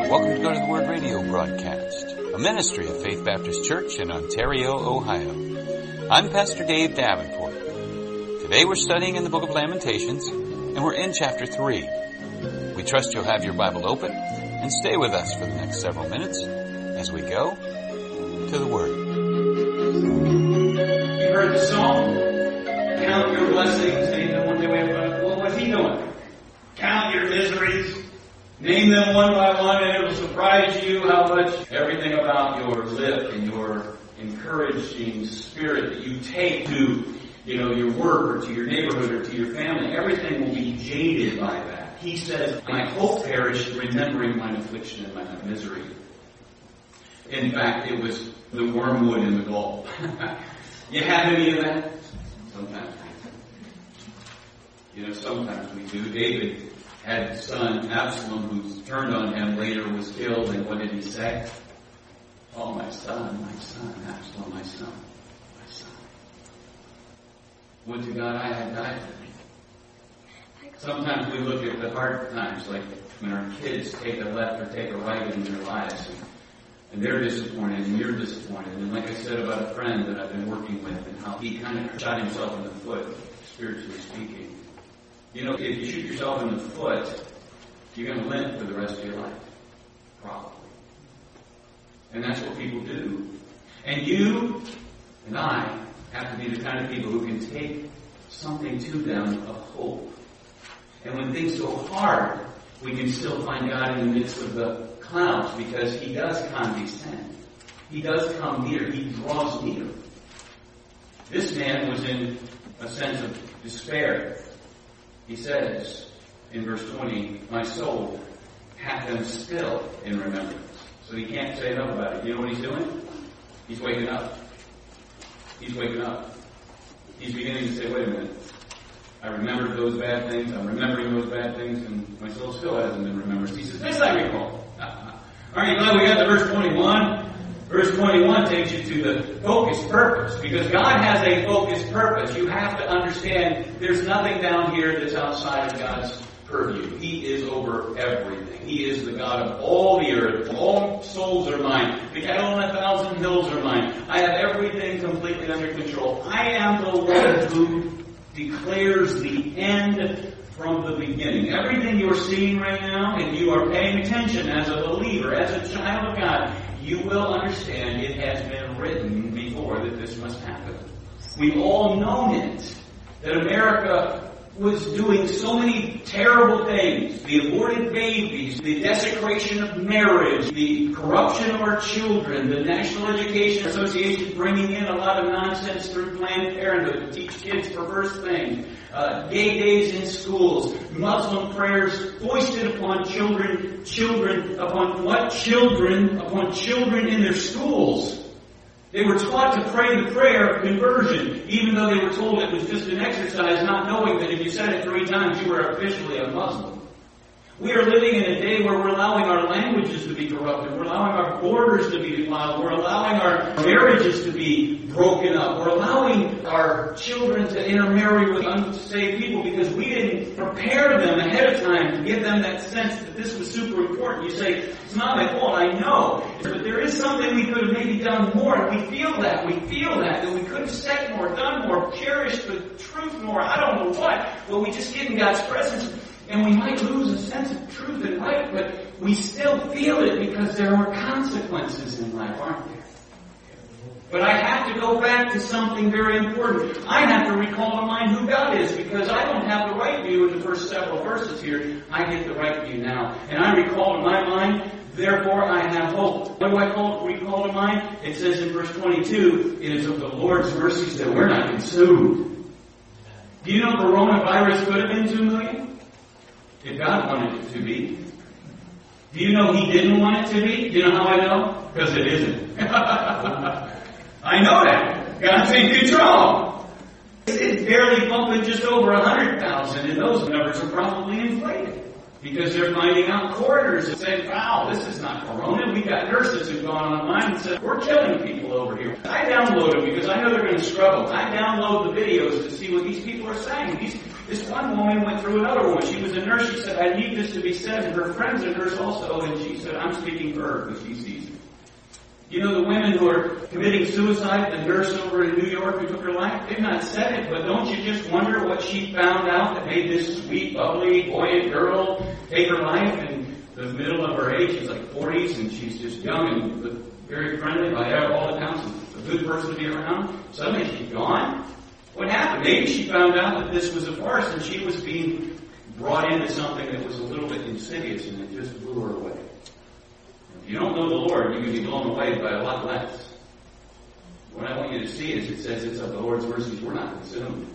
Welcome to Go to the Word radio broadcast, a ministry of Faith Baptist Church in Ontario, Ohio. I'm Pastor Dave Davenport. Today we're studying in the book of Lamentations, and we're in chapter 3. We trust you'll have your Bible open and stay with us for the next several minutes as we go to the Word. You heard the song? Count your blessings, name them one by one. Well, what's he doing? Count your miseries. Name them one by one, and it will surprise you how much everything about your lip and your encouraging spirit that you take to, your work or to your neighborhood or to your family, everything will be jaded by that. He says, my hope perished remembering mine affliction and my misery. In fact, it was the wormwood in the gall. You have any of that? Sometimes. Sometimes we do. David had a son, Absalom, who turned on him, later was killed, and what did he say? Oh, my son, Absalom, my son. Would to God I had died for thee. Sometimes we look at the hard times, like when our kids take a left or take a right in their lives, and they're disappointed, and you're disappointed. And like I said about a friend that I've been working with, and how he kind of shot himself in the foot, spiritually speaking. If you shoot yourself in the foot, you're going to limp for the rest of your life. Probably. And that's what people do. And you and I have to be the kind of people who can take something to them of hope. And when things go hard, we can still find God in the midst of the clouds, because He does condescend. He does come near. He draws near. This man was in a sense of despair. He says in verse 20, my soul hath them still in remembrance. So he can't say enough about it. You know what he's doing? He's waking up. He's waking up. He's beginning to say, wait a minute. I remembered those bad things. I'm remembering those bad things, and my soul still hasn't been remembered. He says, this I recall. Aren't you glad we got to verse 21? Verse 21 takes you to the focused purpose, because God has a focused purpose. You have to understand there's nothing down here that's outside of God's purview. He is over everything. He is the God of all the earth. All souls are mine. The cattle on 1,000 hills are mine. I have everything completely under control. I am the one who declares the end from the beginning. Everything you're seeing right now, if you are paying attention as a believer, as a child of God, you will understand it has been written before that this must happen. We've all known it, that America was doing so many terrible things. The aborted babies, the desecration of marriage, the corruption of our children, the National Education Association bringing in a lot of nonsense through Planned Parenthood to teach kids perverse things, gay days in schools, Muslim prayers foisted upon children upon children in their schools. They were taught to pray the prayer of conversion, even though they were told it was just an exercise, not knowing that if you said it 3 times, you were officially a Muslim. We are living in a day where we're allowing our languages to be corrupted. We're allowing our borders to be defiled. We're allowing our marriages to be broken up. We're allowing our children to intermarry with unsaved people because we didn't prepare them ahead of time to give them that sense that this was super important. You say, it's not my fault, I know. But there is something we could have maybe done more. And we feel that we could have said more, done more, cherished the truth more. I don't know what. But we just get in God's presence. And we might lose a sense of truth and right, but we still feel it because there are consequences in life, aren't there? But I have to go back to something very important. I have to recall to mind who God is, because I don't have the right view in the first several verses here. I get the right view now. And I recall to my mind, therefore I have hope. What do I recall to mind? It says in verse 22, it is of the Lord's mercies that we're not consumed. Do you know coronavirus could have been 2 million? If God wanted it to be. Do you know He didn't want it to be? Do you know how I know? Because it isn't. I know that. God's in control. It's barely bumping just over 100,000, and those numbers are probably inflated. because they're finding out coroners and saying, wow, this is not corona. We got nurses who've gone online and said, we're killing people over here. I download them because I know they're going to struggle. I download the videos to see what these people are saying. This one woman went through another woman. She was a nurse. She said, I need this to be said. And her friend's a nurse also. And she said, I'm speaking for her because she sees it. You know the women who are committing suicide, the nurse over in New York who took her life? They've not said it, but don't you just wonder what she found out that made this sweet, bubbly, buoyant girl take her life in the middle of her age? She's like 40s and she's just young and very friendly by all accounts, a good person to be around. Suddenly she's gone. What happened? Maybe she found out that this was a farce and she was being brought into something that was a little bit insidious and it just blew her away. If you don't know the Lord, you can be blown away by a lot less. What I want you to see is it says it's of the Lord's mercies we're not consumed.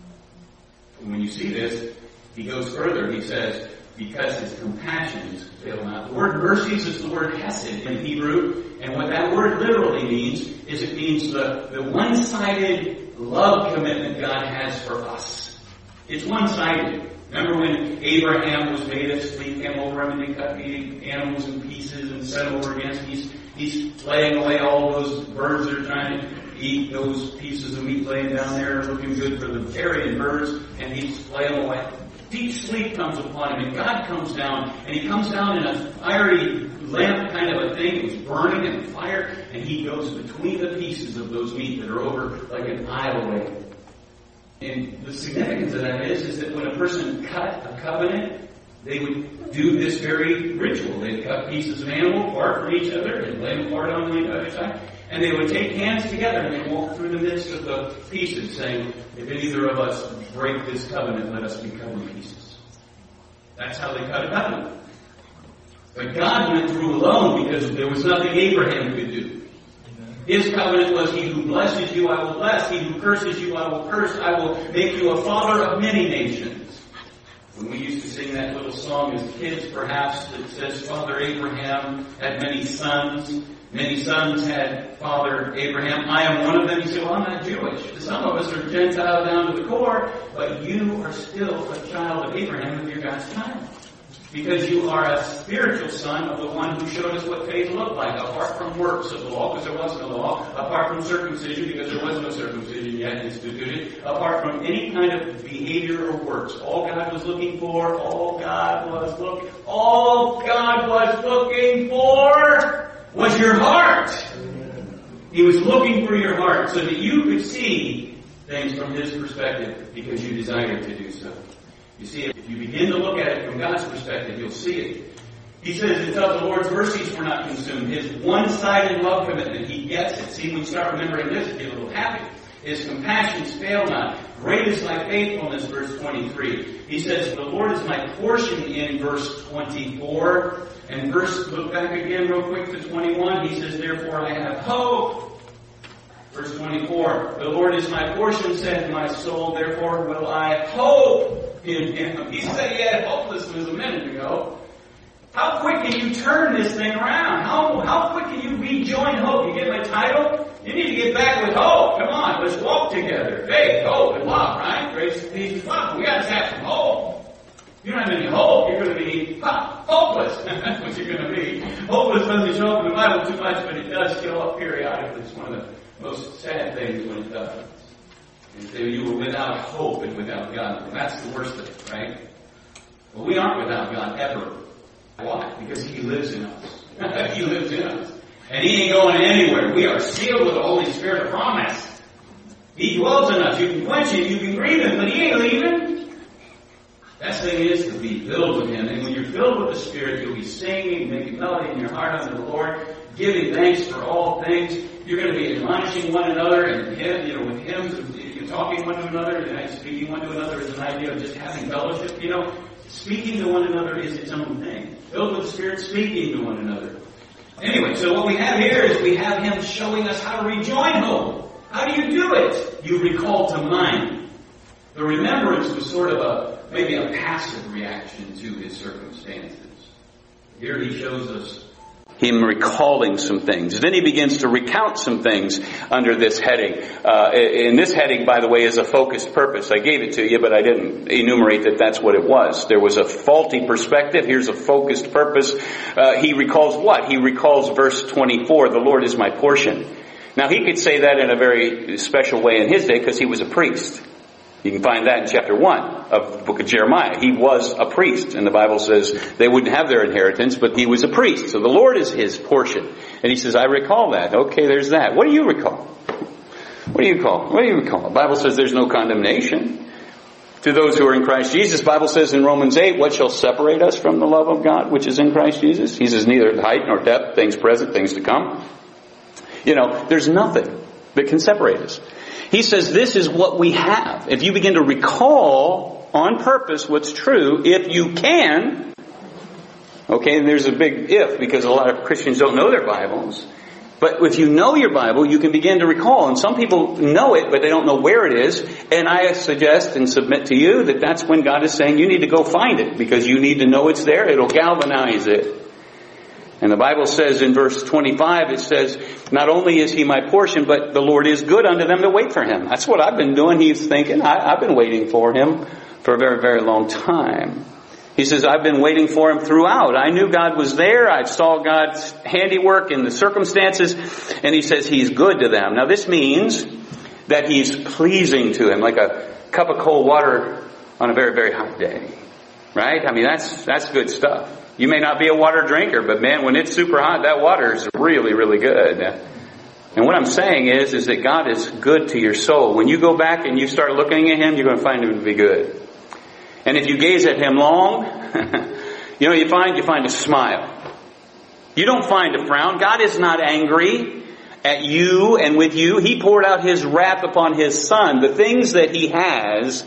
And when you see this, he goes further. He says, because his compassions fail not. The word mercies is the word hesed in Hebrew. And what that word literally means is it means the one-sided love commitment God has for us. It's one-sided. Remember when Abraham was made of sleep, came over him and they cut the animals in pieces and set them over against him. He's laying away all those birds that are trying to eat those pieces of meat laying down there, looking good for the carrion birds, and he's laying them away. Deep sleep comes upon him, and God comes down, and he comes down in a fiery lamp kind of a thing. It was burning in fire, and he goes between the pieces of those meat that are over like an aisle away. And the significance of that is that when a person cut a covenant, they would do this very ritual. They'd cut pieces of animal apart from each other and lay them apart on the other side. And they would take hands together and they'd walk through the midst of the pieces saying, if either of us break this covenant, let us be cut in pieces. That's how they cut a covenant. But God went through alone because there was nothing Abraham could do. His covenant was, he who blesses you, I will bless. He who curses you, I will curse. I will make you a father of many nations. When we used to sing that little song as kids, perhaps, that says, Father Abraham had many sons. Many sons had Father Abraham. I am one of them. You say, well, I'm not Jewish. Some of us are Gentile down to the core, but you are still a child of Abraham if you're God's child. Because you are a spiritual son of the one who showed us what faith looked like, apart from works of the law, because there was no law, apart from circumcision, because there was no circumcision yet instituted, apart from any kind of behavior or works. All God was looking for was your heart. He was looking for your heart so that you could see things from his perspective because you desired to do so. You see, if you begin to look at it from God's perspective, you'll see it. He says it's of the Lord's mercies we're not consumed. His one-sided love commitment, he gets it. See, when you start remembering this, you get a little happy. His compassions fail not. Great is thy faithfulness, verse 23. He says, the Lord is my portion in verse 24. And look back again real quick to 21. He says, therefore I have hope. Verse 24, the Lord is my portion, said my soul, therefore will I hope in him. He said he had hopelessness a minute ago. How quick can you turn this thing around? How quick can you rejoin hope? You get my title? You need to get back with hope. Come on, let's walk together. Faith, hope, and love, right? Grace, peace, and love. We got to have some hope. If you don't have any hope, you're going to be hopeless. That's what you're going to be. Hopeless doesn't show up in the Bible too much, but it does show up periodically. It's one of the most sad things when it does. And so you were without hope and without God. And that's the worst thing, right? Well, we aren't without God ever. Why? Because he lives in us. He lives in us. And he ain't going anywhere. We are sealed with the Holy Spirit of promise. He dwells in us. You can quench him, you can grieve him, but he ain't leaving. Best thing is to be filled with him. And when you're filled with the Spirit, you'll be singing, making melody in your heart unto the Lord, giving thanks for all things. You're going to be admonishing one another and with hymns, you're talking one to another, and speaking one to another is an idea of just having fellowship. Speaking to one another is its own thing. Filled with the Spirit, speaking to one another. Anyway, so what we have here is we have him showing us how to rejoin hope. How do you do it? You recall to mind. The remembrance was sort of maybe a passive reaction to his circumstances. Here he shows us Him recalling some things. Then he begins to recount some things under this heading. And this heading, by the way, is a focused purpose. I gave it to you, but I didn't enumerate that that's what it was. There was a faulty perspective. Here's a focused purpose. He recalls what? He recalls verse 24, the Lord is my portion. Now he could say that in a very special way in his day because he was a priest. You can find that in chapter 1 of the book of Jeremiah. He was a priest, and the Bible says they wouldn't have their inheritance, but he was a priest. So the Lord is his portion. And he says, I recall that. Okay, there's that. What do you recall? What do you recall? What do you recall? The Bible says there's no condemnation to those who are in Christ Jesus. The Bible says in Romans 8, what shall separate us from the love of God, which is in Christ Jesus? He says neither height nor depth, things present, things to come. There's nothing that can separate us. He says this is what we have. If you begin to recall on purpose what's true, if you can, okay, and there's a big if because a lot of Christians don't know their Bibles. But if you know your Bible, you can begin to recall. And some people know it, but they don't know where it is. And I suggest and submit to you that that's when God is saying you need to go find it because you need to know it's there. It'll galvanize it. And the Bible says in verse 25, it says, not only is He my portion, but the Lord is good unto them that wait for Him. That's what I've been doing. He's thinking, I've been waiting for Him for a very, very long time. He says, I've been waiting for Him throughout. I knew God was there. I saw God's handiwork in the circumstances. And He says He's good to them. Now this means that He's pleasing to Him, like a cup of cold water on a very, very hot day. Right? I mean, that's good stuff. You may not be a water drinker, but man, when it's super hot, that water is really, really good. And what I'm saying is that God is good to your soul. When you go back and you start looking at Him, you're going to find Him to be good. And if you gaze at Him long, you find a smile. You don't find a frown. God is not angry at you and with you. He poured out His wrath upon His Son. The things that He has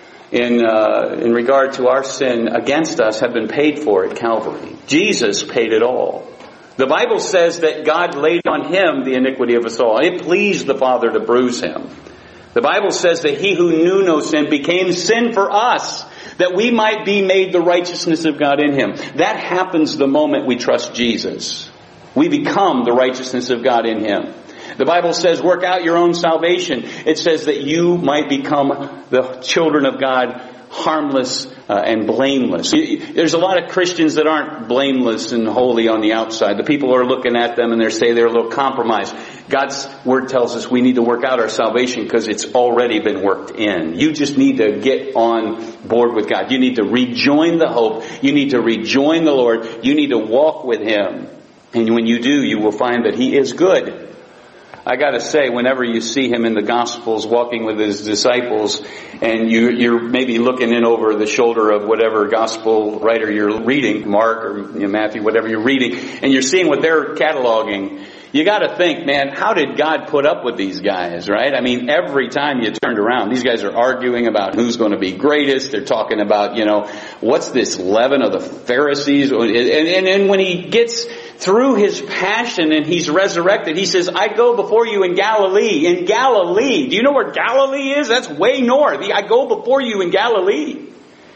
in regard to our sin against us have been paid for at Calvary. Jesus paid it all. The Bible says that God laid on Him the iniquity of us all. It pleased the Father to bruise Him. The Bible says that He who knew no sin became sin for us, that we might be made the righteousness of God in Him. That happens the moment we trust Jesus. We become the righteousness of God in Him. The Bible says, work out your own salvation. It says that you might become the children of God, harmless and blameless. There's a lot of Christians that aren't blameless and holy on the outside. The people are looking at them and they say they're a little compromised. God's Word tells us we need to work out our salvation because it's already been worked in. You just need to get on board with God. You need to rejoin the hope. You need to rejoin the Lord. You need to walk with Him. And when you do, you will find that He is good. I gotta say, whenever you see Him in the Gospels walking with His disciples and you're maybe looking in over the shoulder of whatever Gospel writer you're reading, Mark or Matthew, whatever you're reading, and you're seeing what they're cataloging, you gotta think, man, how did God put up with these guys, right? I mean, every time you turned around, these guys are arguing about who's going to be greatest. They're talking about, what's this leaven of the Pharisees? And when He gets through His passion and He's resurrected, He says, I go before you in Galilee. In Galilee. Do you know where Galilee is? That's way north. I go before you in Galilee.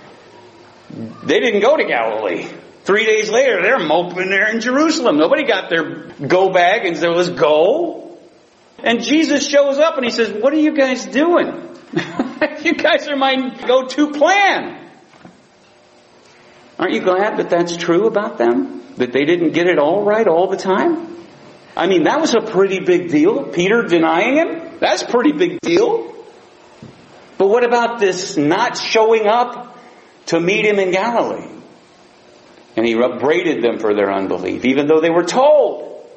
They didn't go to Galilee. 3 days later, they're moping there in Jerusalem. Nobody got their go bag and said, let's go. And Jesus shows up and He says, what are you guys doing? You guys are my go-to plan. Aren't you glad that that's true about them? That they didn't get it all right all the time? I mean, that was a pretty big deal. Peter denying Him? That's a pretty big deal. But what about this not showing up to meet Him in Galilee? And He upbraided them for their unbelief, even though they were told.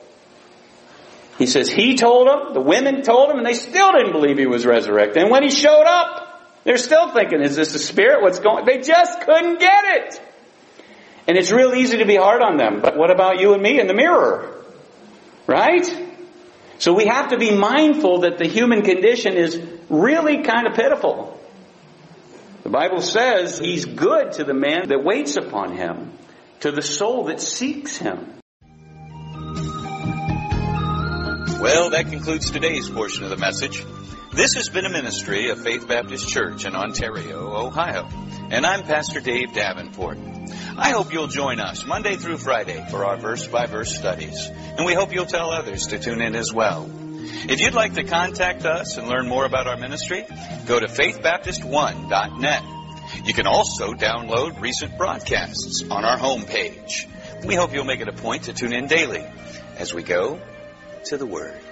He says He told them, the women told Him, and they still didn't believe He was resurrected. And when He showed up, they're still thinking, is this a spirit? What's going on? They just couldn't get it. And it's real easy to be hard on them. But what about you and me in the mirror? Right? So we have to be mindful that the human condition is really kind of pitiful. The Bible says He's good to the man that waits upon Him, to the soul that seeks Him. Well, that concludes today's portion of the message. This has been a ministry of Faith Baptist Church in Ontario, Ohio. And I'm Pastor Dave Davenport. I hope you'll join us Monday through Friday for our verse-by-verse studies. And we hope you'll tell others to tune in as well. If you'd like to contact us and learn more about our ministry, go to faithbaptist1.net. You can also download recent broadcasts on our homepage. We hope you'll make it a point to tune in daily as we go to the Word.